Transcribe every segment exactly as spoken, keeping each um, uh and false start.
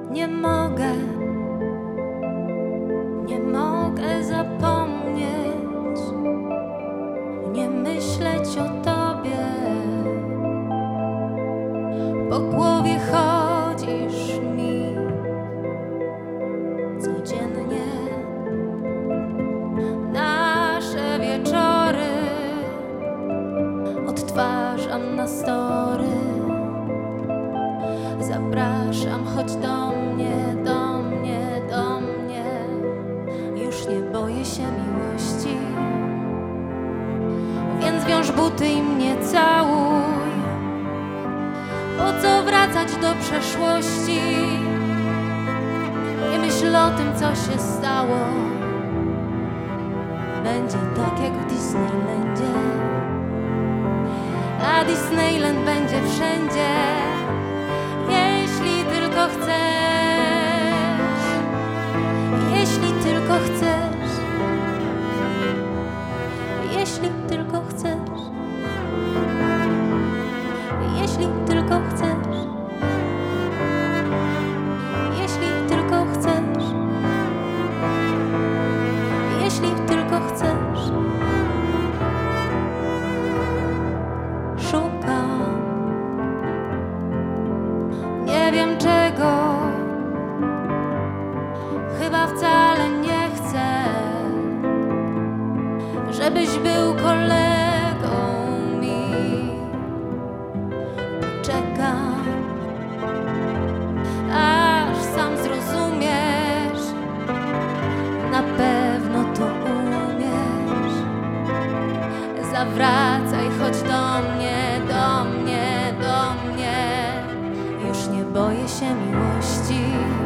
Nie mogę, nie mogę zapomnieć, nie myśleć o tobie. Po głowie chodzisz mi codziennie. Nasze wieczory odtwarzam na story. Zapraszam, chodź do mnie, do mnie, do mnie. Już nie boję się miłości, więc wiąż buty i mnie całuj. Po co wracać do przeszłości? Nie myśl o tym, co się stało. Będzie tak jak w Disneylandzie, a Disneyland będzie wszędzie. Jeśli tylko chcesz, jeśli tylko chcesz, jeśli tylko chcesz, jeśli tylko chcesz, jeśli tylko chcesz, jeśli tylko chcesz. Szukam, nie wiem czego, chyba wcale nie chcę, żebyś był kolegą mi. Czekam, aż sam zrozumiesz, na pewno to umiesz. Zawracaj, chodź do mnie, do mnie, do mnie. Już nie boję się miłości,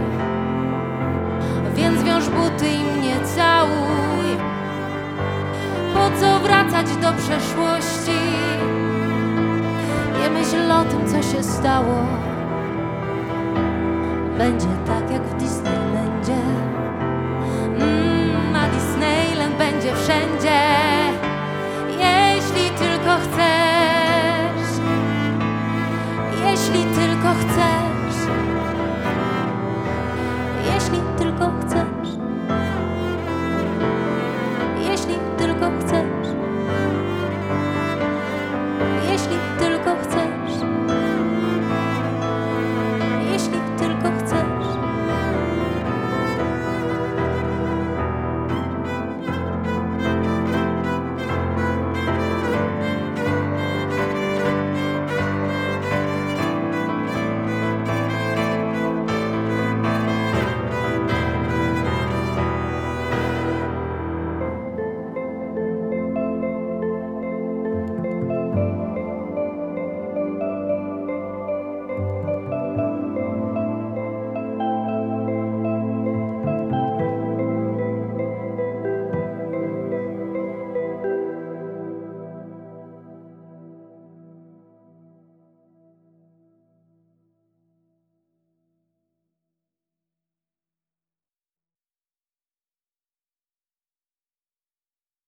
więc wiąż buty i mnie całuj. Po co wracać do przeszłości? Nie myśl o tym, co się stało. Będzie tak jak w Disneylandzie, mm, a Disneyland będzie wszędzie.